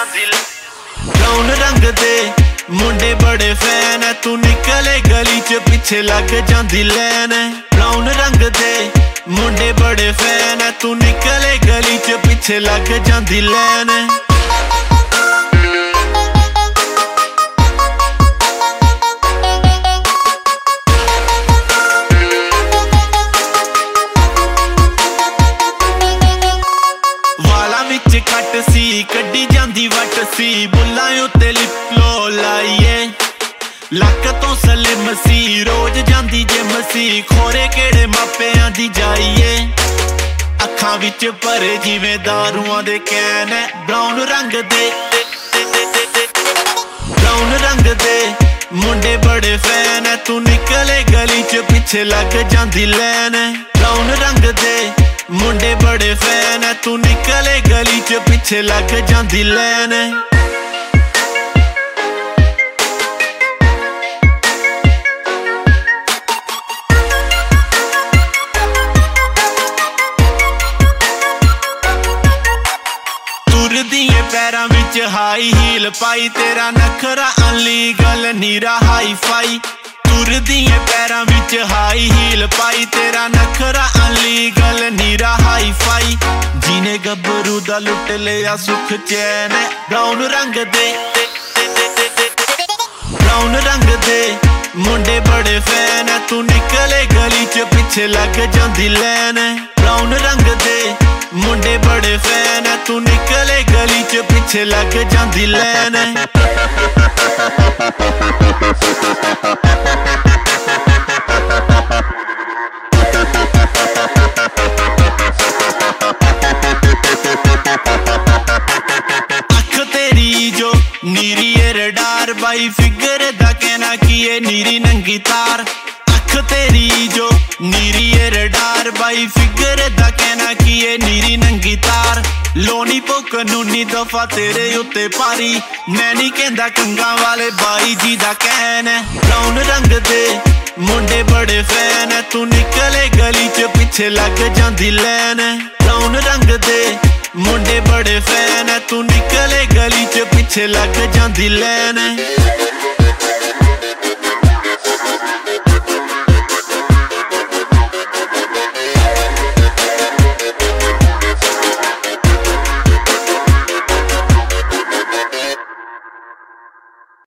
Brown रंग दे मुंडे बड़े fan है, तू निकले गली च पिछे लग जांदी लैन। ब्राउन रंग दे मुंडे बड़े फैन है, तू निकले गली च पिछे लग जांदी लैन। कट सी कड्डी जांदी वट सी, बुल्लां उत्ते लिपलो लाइए। लक तो सलिम सी रोज जांदी जिम सी, खोरे केड़े मापियां दी जाइए। अखां विच भरे जिवें दारूआं दे कैन है, ब्राउन रंग दे ब्राउन रंग दे मुंडे बड़े फैन है, तू निकले गली च पिछे लग जांदी लैन। ब्राउन रंग दे मुंडे बड़े फैन है, तू निकले गली च पिछे लग जांदी लैन। तुरदिए पैरां विच हाई हील पाई, तेरा नखरा अनलीगल नीरा हाई फाई। तुरदिए पैरां विच हाई हील पाई, तेरा नखरा अनलीगल नीरा हाई फाई। जीने गब्बरू दा लुट लिया सुख चैन है, ब्राउन रंग दे ब्राउन रंग दे मुंडे बड़े फैन है, तू निकले गली च पिछे लग जांदी लैन। ब्राउन रंग दे मुंडे बड़े फैन है, तू निकले गली च पिछे लग जांदी लैन। नीरी रडार बाई फिगर दा कहना कि ये नीरी नंगी तार। अख तेरी जो नीरी रडार बाई फिगर दा कहना कि ये नीरी नंगी तार। लोनी पोक नूनी दफा तेरे उत्ते पारी, मैं नहीं कहंदा कंगा वाले बाई जी दा कहन है। ब्राउन रंग दे मुंडे बड़े फैन है, तू निकले गली च पिछे लग जांदी लैन। ब्राउन रंग दे मुंडे बड़े फैन है, तू निकले गली च पिछे लग जांदी लैन।